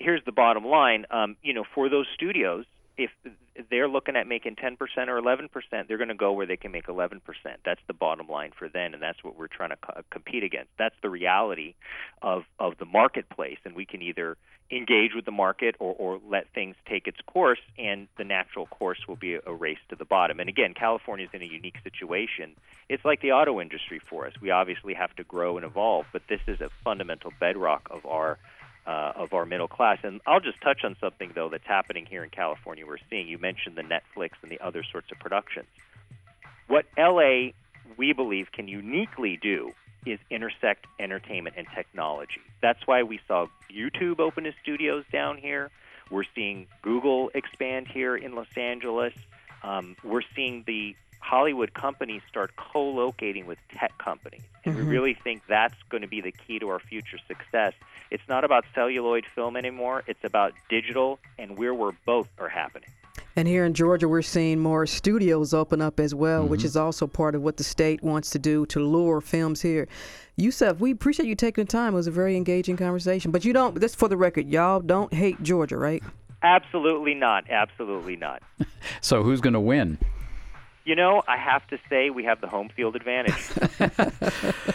here's the bottom line. For those studios, if they're looking at making 10% or 11%, they're going to go where they can make 11%. That's the bottom line for them, and that's what we're trying to compete against. That's the reality of the marketplace, and we can either engage with the market or let things take its course, and the natural course will be a race to the bottom. And again, California is in a unique situation. It's like the auto industry for us. We obviously have to grow and evolve, but this is a fundamental bedrock of our middle class. And I'll just touch on something, though, that's happening here in California. We're seeing, you mentioned the Netflix and the other sorts of productions. What L.A., we believe, can uniquely do is intersect entertainment and technology. That's why we saw YouTube open its studios down here. We're seeing Google expand here in Los Angeles. We're seeing the Hollywood companies start co-locating with tech companies. And we really think that's going to be the key to our future success. It's not about celluloid film anymore. It's about digital and where both are happening. And here in Georgia, we're seeing more studios open up as well, which is also part of what the state wants to do to lure films here. Yusef, we appreciate you taking the time. It was a very engaging conversation. But you don't, this for the record, y'all don't hate Georgia, right? Absolutely not. Absolutely not. So who's going to win? I have to say we have the home field advantage.